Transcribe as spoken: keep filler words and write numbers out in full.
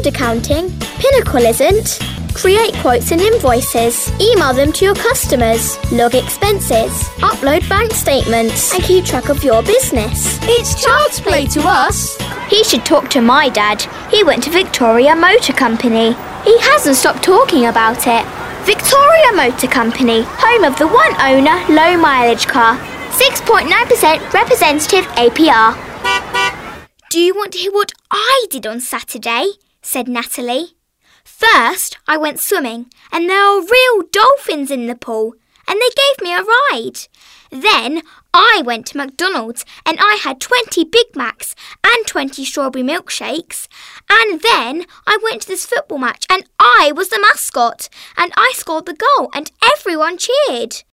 fraud accounting. Pinnacle isn't. Create quotes and invoices. Email them to your customers. Log expenses. Upload bank statements. And keep track of your business. It's child's play to us. He should talk to my dad. He went to Victoria Motor Company. He hasn't stopped talking about it. Victoria Motor Company, home of the one-owner, low-mileage car. six point nine percent representative A P R. Do you want to hear what I did on Saturday? Said Natalie. First, I went swimming, and there were real dolphins in the pool, and they gave me a ride. Then I went to McDonald's, and I had twenty Big Macs and twenty strawberry milkshakes. And then I went to this football match, and I was the mascot, and I scored the goal, and everyone cheered.